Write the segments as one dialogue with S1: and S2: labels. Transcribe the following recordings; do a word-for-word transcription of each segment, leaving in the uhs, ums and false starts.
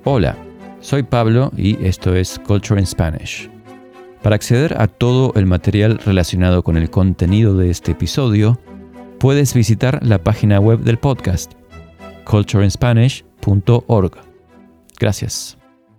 S1: Hola, soy Pablo y esto es Culture in Spanish. Para acceder a todo el material relacionado con el contenido de este episodio, puedes visitar la página web del podcast, culture in spanish punto org. Gracias.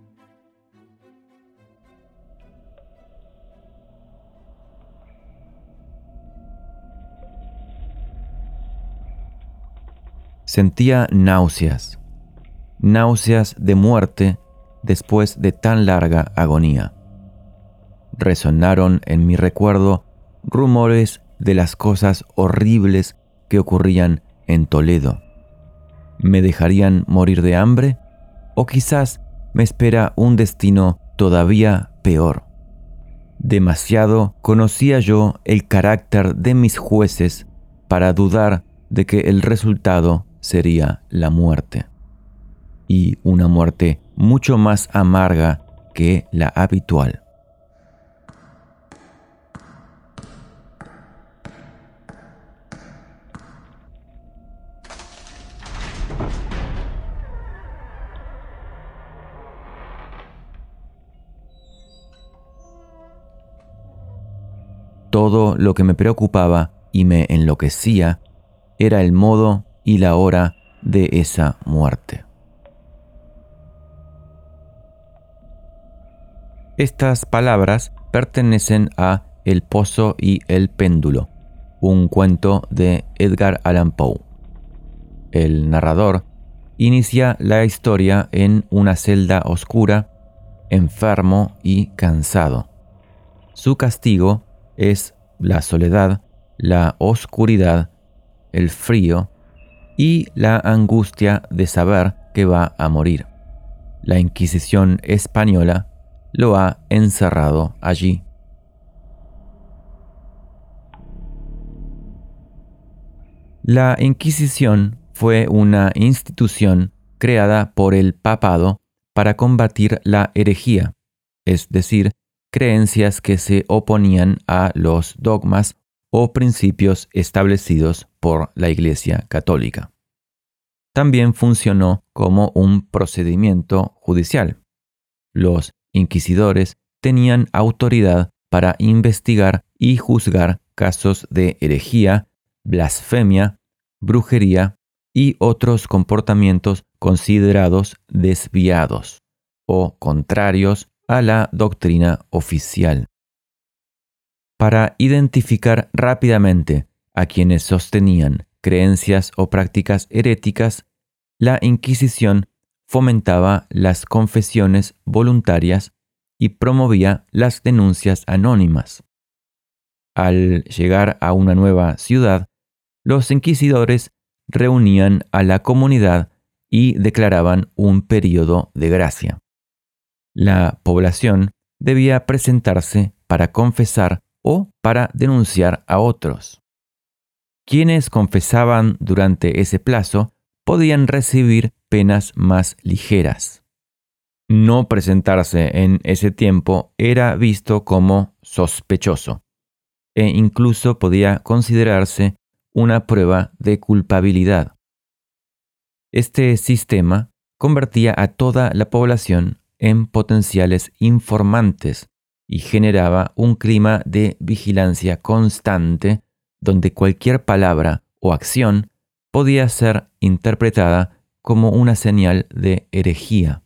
S1: Sentía náuseas, náuseas de muerte después de tan larga agonía. Resonaron en mi recuerdo rumores de las cosas horribles que ocurrían en Toledo. ¿Me dejarían morir de hambre? ¿O quizás me espera un destino todavía peor? Demasiado conocía yo el carácter de mis jueces para dudar de que el resultado sería la muerte. Y una muerte mucho más amarga que la habitual. Todo lo que me preocupaba y me enloquecía era el modo y la hora de esa muerte. Estas palabras pertenecen a El pozo y el péndulo, un cuento de Edgar Allan Poe. El narrador inicia la historia en una celda oscura, enfermo y cansado. Su castigo es la soledad, la oscuridad, el frío y la angustia de saber que va a morir. La Inquisición española lo ha encerrado allí. La Inquisición fue una institución creada por el papado para combatir la herejía, es decir, creencias que se oponían a los dogmas o principios establecidos por la Iglesia Católica. También funcionó como un procedimiento judicial. Los inquisidores tenían autoridad para investigar y juzgar casos de herejía, blasfemia, brujería y otros comportamientos considerados desviados o contrarios a la doctrina oficial. Para identificar rápidamente a quienes sostenían creencias o prácticas heréticas, la Inquisición fomentaba las confesiones voluntarias y promovía las denuncias anónimas. Al llegar a una nueva ciudad, los inquisidores reunían a la comunidad y declaraban un período de gracia. La población debía presentarse para confesar o para denunciar a otros. Quienes confesaban durante ese plazo podían recibir penas más ligeras. No presentarse en ese tiempo era visto como sospechoso e incluso podía considerarse una prueba de culpabilidad. Este sistema convertía a toda la población en potenciales informantes y generaba un clima de vigilancia constante donde cualquier palabra o acción podía ser interpretada como una señal de herejía.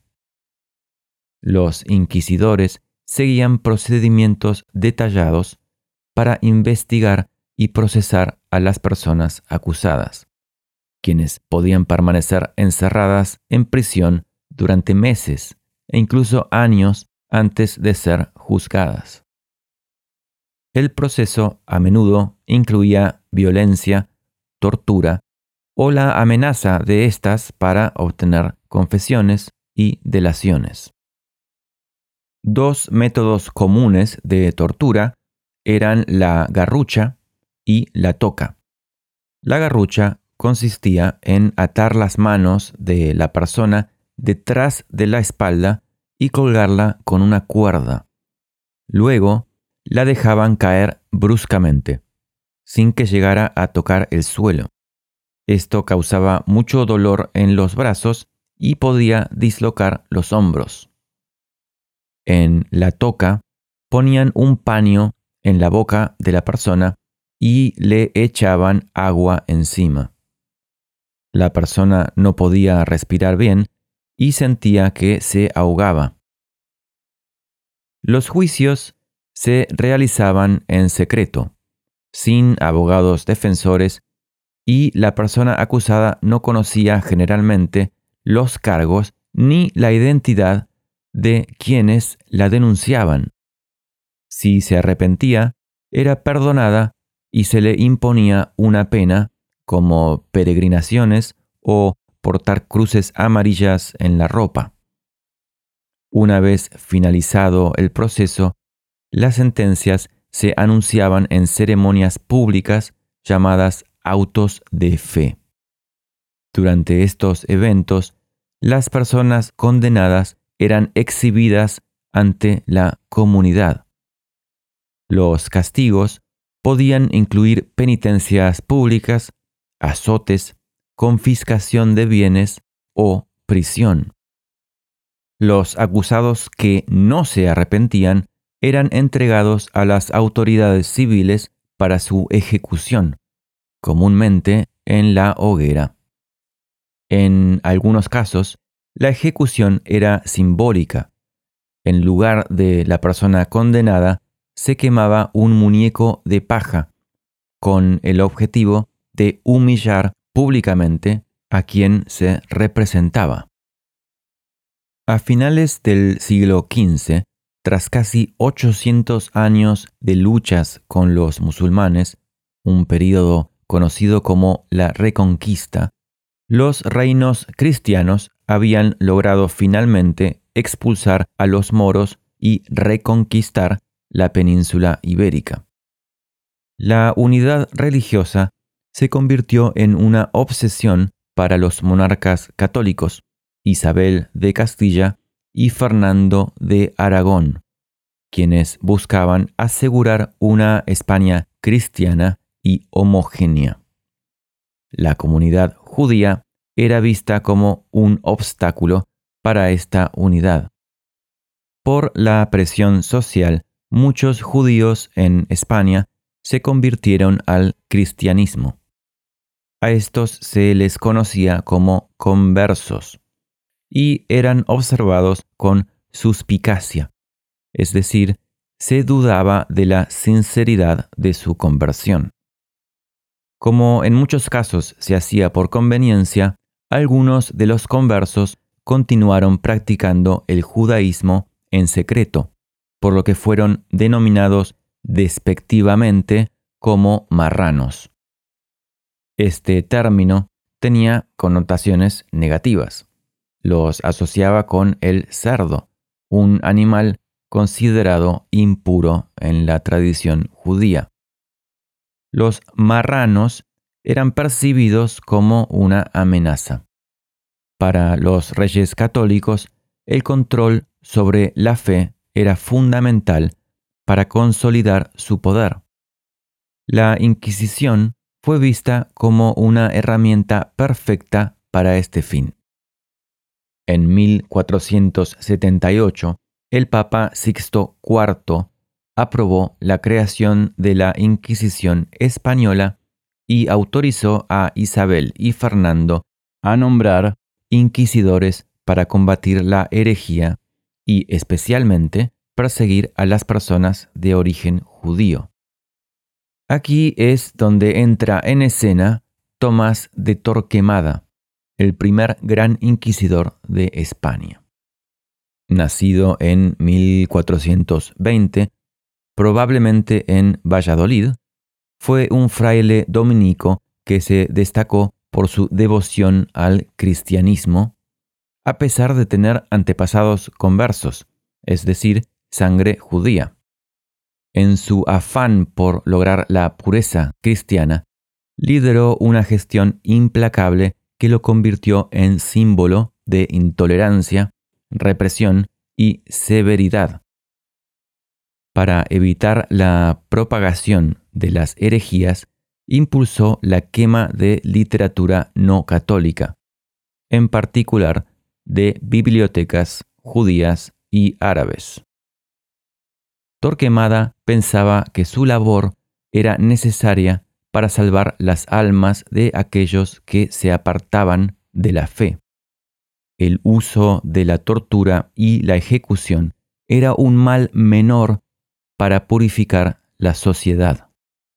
S1: Los inquisidores seguían procedimientos detallados para investigar y procesar a las personas acusadas, quienes podían permanecer encerradas en prisión durante meses e incluso años antes de ser juzgadas. El proceso a menudo incluía violencia, tortura o la amenaza de estas para obtener confesiones y delaciones. Dos métodos comunes de tortura eran la garrucha y la toca. La garrucha consistía en atar las manos de la persona detrás de la espalda y colgarla con una cuerda. Luego, la dejaban caer bruscamente, sin que llegara a tocar el suelo. Esto causaba mucho dolor en los brazos y podía dislocar los hombros. En la toca ponían un paño en la boca de la persona y le echaban agua encima. La persona no podía respirar bien y sentía que se ahogaba. Los juicios se realizaban en secreto, sin abogados defensores, y la persona acusada no conocía generalmente los cargos ni la identidad de quienes la denunciaban. Si se arrepentía, era perdonada y se le imponía una pena como peregrinaciones o portar cruces amarillas en la ropa. Una vez finalizado el proceso, las sentencias se anunciaban en ceremonias públicas llamadas autos de fe. Durante estos eventos, las personas condenadas eran exhibidas ante la comunidad. Los castigos podían incluir penitencias públicas, azotes, confiscación de bienes o prisión. Los acusados que no se arrepentían eran entregados a las autoridades civiles para su ejecución, comúnmente en la hoguera. En algunos casos, la ejecución era simbólica. En lugar de la persona condenada, se quemaba un muñeco de paja, con el objetivo de humillar públicamente a quien se representaba. A finales del siglo quince, tras casi ochocientos años de luchas con los musulmanes, un período conocido como la Reconquista, los reinos cristianos habían logrado finalmente expulsar a los moros y reconquistar la península ibérica. La unidad religiosa se convirtió en una obsesión para los monarcas católicos, Isabel de Castilla y Fernando de Aragón, quienes buscaban asegurar una España cristiana y homogénea. La comunidad judía era vista como un obstáculo para esta unidad. Por la presión social, muchos judíos en España se convirtieron al cristianismo. A estos se les conocía como conversos y eran observados con suspicacia, es decir, se dudaba de la sinceridad de su conversión. Como en muchos casos se hacía por conveniencia, algunos de los conversos continuaron practicando el judaísmo en secreto, por lo que fueron denominados despectivamente como marranos. Este término tenía connotaciones negativas. Los asociaba con el cerdo, un animal considerado impuro en la tradición judía. Los marranos eran percibidos como una amenaza. Para los reyes católicos, el control sobre la fe era fundamental para consolidar su poder. La Inquisición fue vista como una herramienta perfecta para este fin. En mil cuatrocientos setenta y ocho, el Papa Sixto cuarto aprobó la creación de la Inquisición española y autorizó a Isabel y Fernando a nombrar inquisidores para combatir la herejía y especialmente perseguir a las personas de origen judío. Aquí es donde entra en escena Tomás de Torquemada, el primer gran inquisidor de España. Nacido en mil cuatrocientos veinte, probablemente en Valladolid, fue un fraile dominico que se destacó por su devoción al cristianismo, a pesar de tener antepasados conversos, es decir, sangre judía. En su afán por lograr la pureza cristiana, lideró una gestión implacable que lo convirtió en símbolo de intolerancia, represión y severidad. Para evitar la propagación de las herejías, impulsó la quema de literatura no católica, en particular de bibliotecas judías y árabes. Torquemada pensaba que su labor era necesaria para salvar las almas de aquellos que se apartaban de la fe. El uso de la tortura y la ejecución era un mal menor para purificar la sociedad.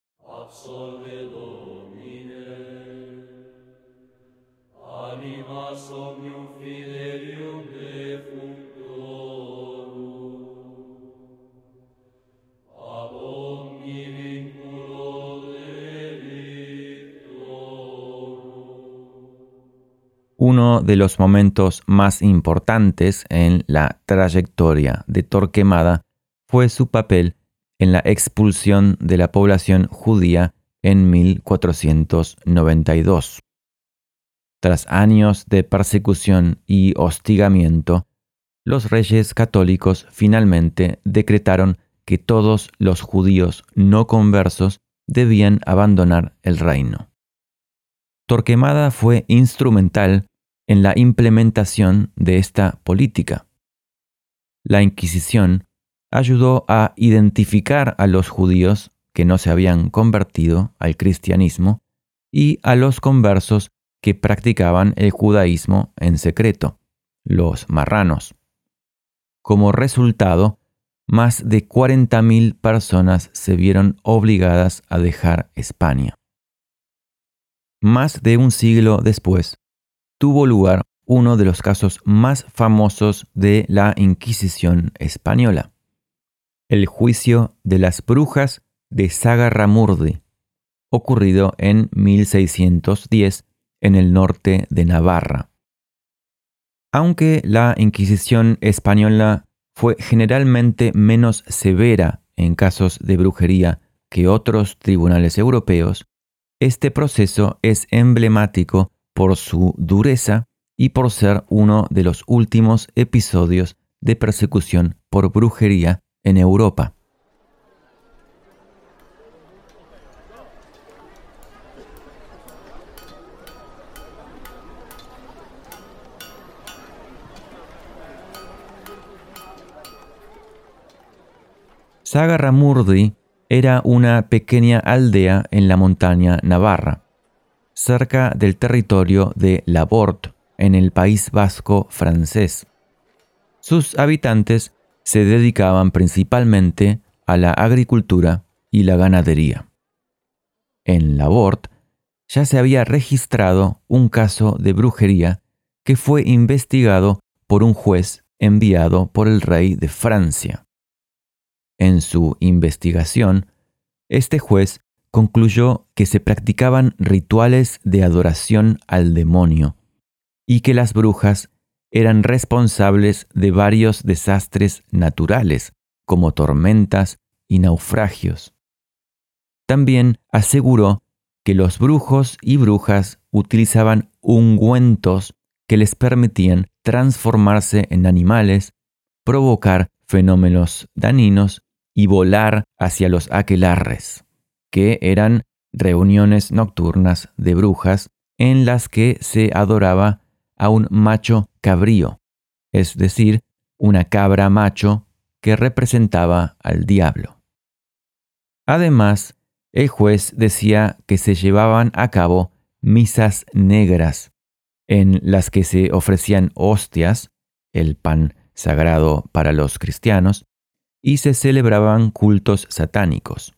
S1: Uno de los momentos más importantes en la trayectoria de Torquemada fue su papel en la expulsión de la población judía en mil cuatrocientos noventa y dos. Tras años de persecución y hostigamiento, los reyes católicos finalmente decretaron que todos los judíos no conversos debían abandonar el reino. Torquemada fue instrumental en la implementación de esta política. La Inquisición ayudó a identificar a los judíos que no se habían convertido al cristianismo y a los conversos que practicaban el judaísmo en secreto, los marranos. Como resultado, más de cuarenta mil personas se vieron obligadas a dejar España. Más de un siglo después, tuvo lugar uno de los casos más famosos de la Inquisición española, el juicio de las brujas de Sagarramurdi, ocurrido en mil seiscientos diez en el norte de Navarra. Aunque la Inquisición española fue generalmente menos severa en casos de brujería que otros tribunales europeos, este proceso es emblemático por su dureza y por ser uno de los últimos episodios de persecución por brujería en Europa. Sagarramurdi era una pequeña aldea en la montaña navarra, cerca del territorio de Labort, en el País Vasco francés. Sus habitantes se dedicaban principalmente a la agricultura y la ganadería. En Labort ya se había registrado un caso de brujería que fue investigado por un juez enviado por el rey de Francia. En su investigación, este juez concluyó que se practicaban rituales de adoración al demonio y que las brujas eran responsables de varios desastres naturales, como tormentas y naufragios. También aseguró que los brujos y brujas utilizaban ungüentos que les permitían transformarse en animales, provocar fenómenos dañinos y volar hacia los aquelarres, que eran reuniones nocturnas de brujas en las que se adoraba a un macho cabrío, es decir, una cabra macho que representaba al diablo. Además, el juez decía que se llevaban a cabo misas negras, en las que se ofrecían hostias, el pan sagrado para los cristianos, y se celebraban cultos satánicos.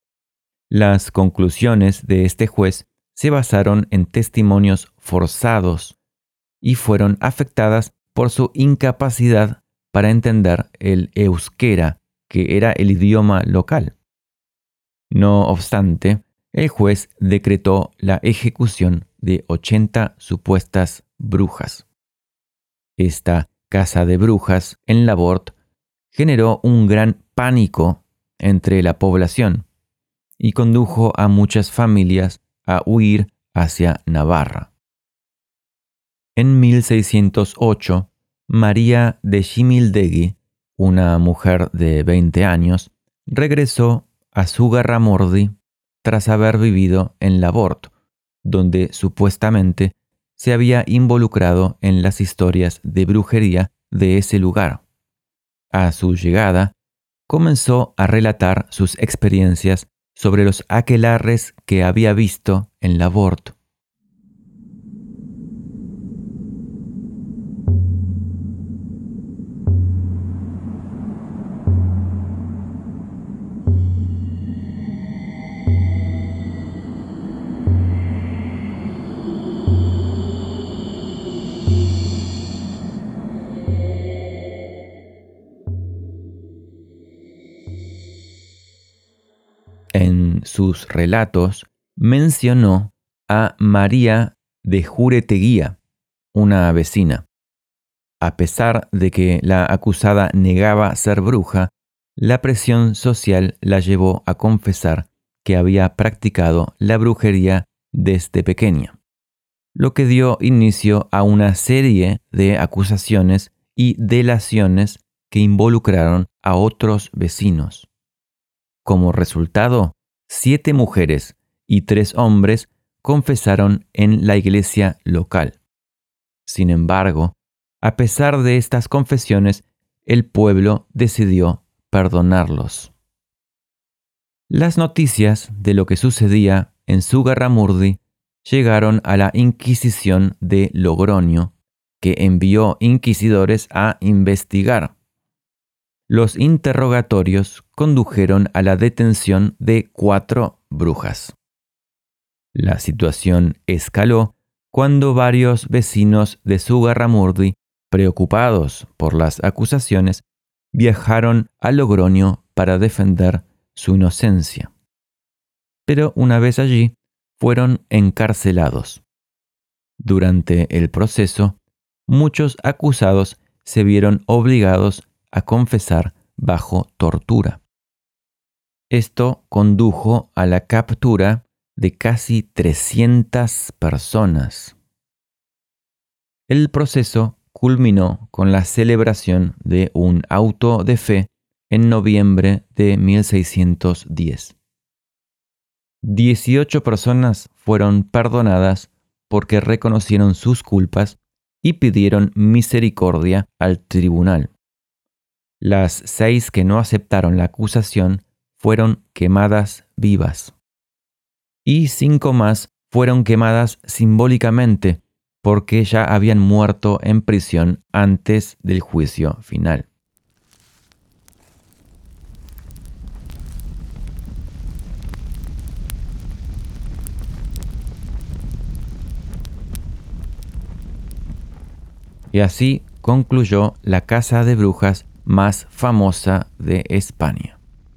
S1: Las conclusiones de este juez se basaron en testimonios forzados y fueron afectadas por su incapacidad para entender el euskera, que era el idioma local. No obstante, el juez decretó la ejecución de ochenta supuestas brujas. Esta casa de brujas en Labort generó un gran pánico entre la población y condujo a muchas familias a huir hacia Navarra. En mil seiscientos ocho, María de Ximildegui, una mujer de veinte años, regresó a Sagarramurdi tras haber vivido en Labort, donde supuestamente se había involucrado en las historias de brujería de ese lugar. A su llegada, comenzó a relatar sus experiencias sobre los aquelarres que había visto en la Bord. En sus relatos mencionó a María de Jureteguía, una vecina. A pesar de que la acusada negaba ser bruja, la presión social la llevó a confesar que había practicado la brujería desde pequeña, lo que dio inicio a una serie de acusaciones y delaciones que involucraron a otros vecinos. Como resultado, siete mujeres y tres hombres confesaron en la iglesia local. Sin embargo, a pesar de estas confesiones, el pueblo decidió perdonarlos. Las noticias de lo que sucedía en Zugarramurdi llegaron a la Inquisición de Logroño, que envió inquisidores a investigar. Los interrogatorios condujeron a la detención de cuatro brujas. La situación escaló cuando varios vecinos de Zugarramurdi, preocupados por las acusaciones, viajaron a Logroño para defender su inocencia. Pero una vez allí, fueron encarcelados. Durante el proceso, muchos acusados se vieron obligados a confesar bajo tortura. Esto condujo a la captura de casi trescientas personas. El proceso culminó con la celebración de un auto de fe en noviembre de mil seiscientos diez. Dieciocho personas fueron perdonadas porque reconocieron sus culpas y pidieron misericordia al tribunal. Las seis que no aceptaron la acusación fueron quemadas vivas. Y cinco más fueron quemadas simbólicamente porque ya habían muerto en prisión antes del juicio final. Y así concluyó la casa de brujas más famosa de España.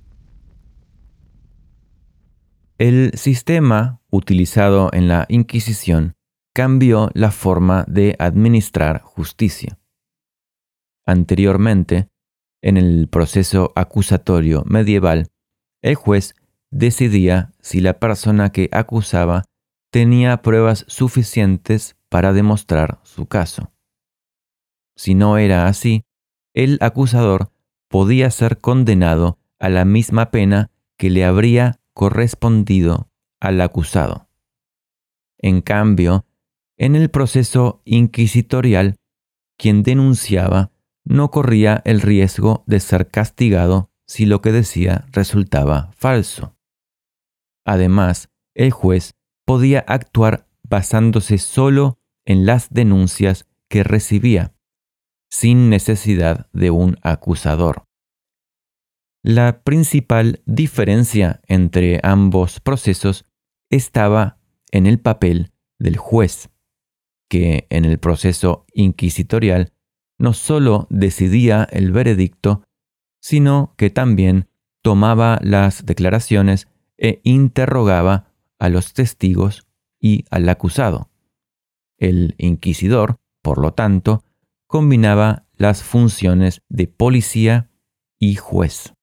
S1: El sistema utilizado en la Inquisición cambió la forma de administrar justicia. Anteriormente, en el proceso acusatorio medieval, el juez decidía si la persona que acusaba tenía pruebas suficientes para demostrar su caso. Si no era así, el acusador podía ser condenado a la misma pena que le habría correspondido al acusado. En cambio, en el proceso inquisitorial, quien denunciaba no corría el riesgo de ser castigado si lo que decía resultaba falso. Además, el juez podía actuar basándose solo en las denuncias que recibía, sin necesidad de un acusador. La principal diferencia entre ambos procesos estaba en el papel del juez, que en el proceso inquisitorial no solo decidía el veredicto, sino que también tomaba las declaraciones e interrogaba a los testigos y al acusado. El inquisidor, por lo tanto, combinaba las funciones de policía y juez.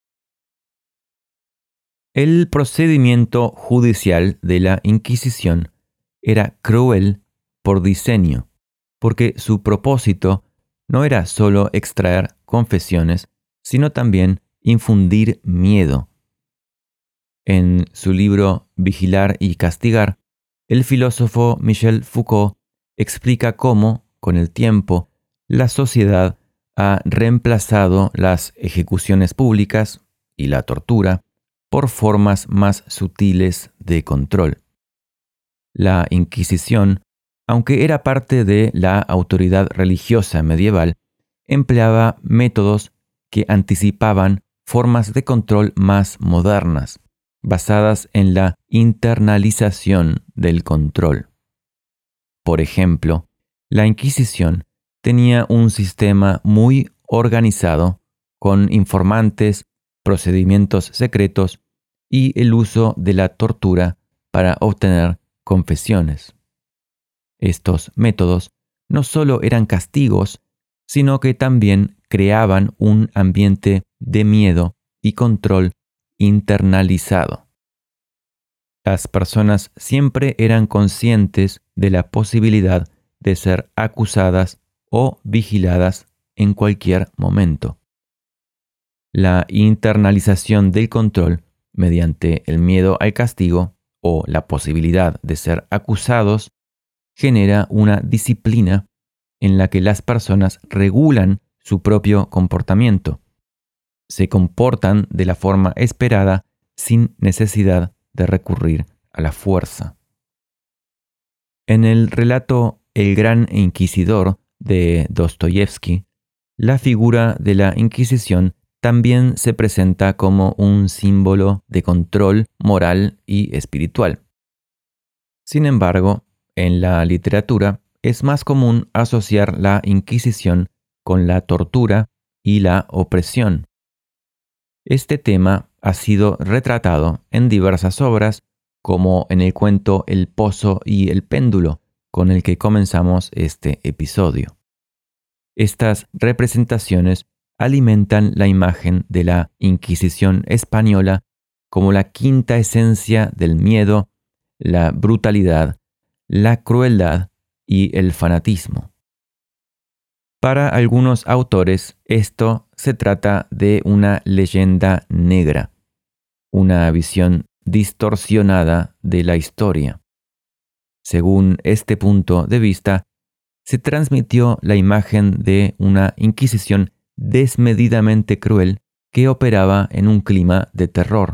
S1: El procedimiento judicial de la Inquisición era cruel por diseño, porque su propósito no era solo extraer confesiones, sino también infundir miedo. En su libro Vigilar y Castigar, el filósofo Michel Foucault explica cómo, con el tiempo, la sociedad ha reemplazado las ejecuciones públicas y la tortura por formas más sutiles de control. La Inquisición, aunque era parte de la autoridad religiosa medieval, empleaba métodos que anticipaban formas de control más modernas, basadas en la internalización del control. Por ejemplo, la Inquisición tenía un sistema muy organizado con informantes, procedimientos secretos y el uso de la tortura para obtener confesiones. Estos métodos no solo eran castigos, sino que también creaban un ambiente de miedo y control internalizado. Las personas siempre eran conscientes de la posibilidad de ser acusadas o vigiladas en cualquier momento. La internalización del control mediante el miedo al castigo o la posibilidad de ser acusados genera una disciplina en la que las personas regulan su propio comportamiento. Se comportan de la forma esperada sin necesidad de recurrir a la fuerza. En el relato El Gran Inquisidor de Dostoyevsky, la figura de la Inquisición también se presenta como un símbolo de control moral y espiritual. Sin embargo, en la literatura es más común asociar la Inquisición con la tortura y la opresión. Este tema ha sido retratado en diversas obras, como en el cuento El Pozo y el Péndulo, con el que comenzamos este episodio. Estas representaciones alimentan la imagen de la Inquisición española como la quinta esencia del miedo, la brutalidad, la crueldad y el fanatismo. Para algunos autores, esto se trata de una leyenda negra, una visión distorsionada de la historia. Según este punto de vista, se transmitió la imagen de una Inquisición desmedidamente cruel que operaba en un clima de terror.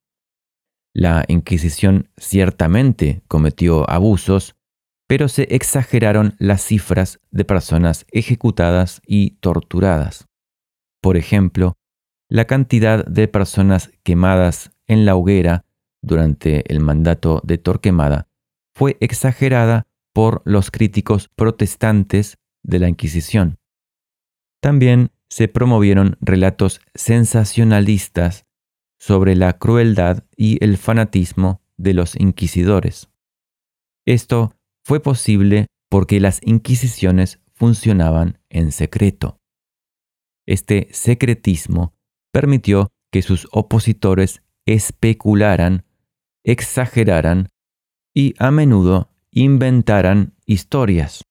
S1: La Inquisición ciertamente cometió abusos, pero se exageraron las cifras de personas ejecutadas y torturadas. Por ejemplo, la cantidad de personas quemadas en la hoguera durante el mandato de Torquemada fue exagerada por los críticos protestantes de la Inquisición. También se promovieron relatos sensacionalistas sobre la crueldad y el fanatismo de los inquisidores. Esto fue posible porque las inquisiciones funcionaban en secreto. Este secretismo permitió que sus opositores especularan, exageraran y a menudo inventaran historias.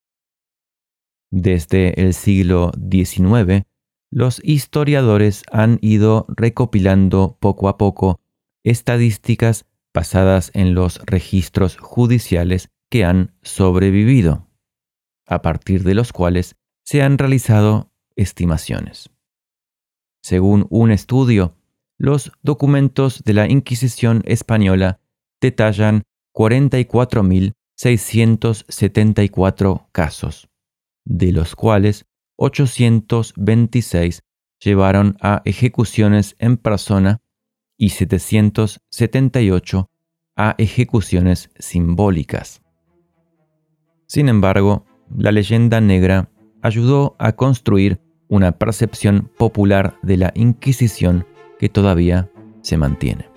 S1: Desde el siglo diecinueve, los historiadores han ido recopilando poco a poco estadísticas basadas en los registros judiciales que han sobrevivido, a partir de los cuales se han realizado estimaciones. Según un estudio, los documentos de la Inquisición española detallan cuarenta y cuatro mil seiscientos setenta y cuatro casos, de los cuales ochocientos veintiséis llevaron a ejecuciones en persona y setecientos setenta y ocho a ejecuciones simbólicas. Sin embargo, la leyenda negra ayudó a construir una percepción popular de la Inquisición que todavía se mantiene.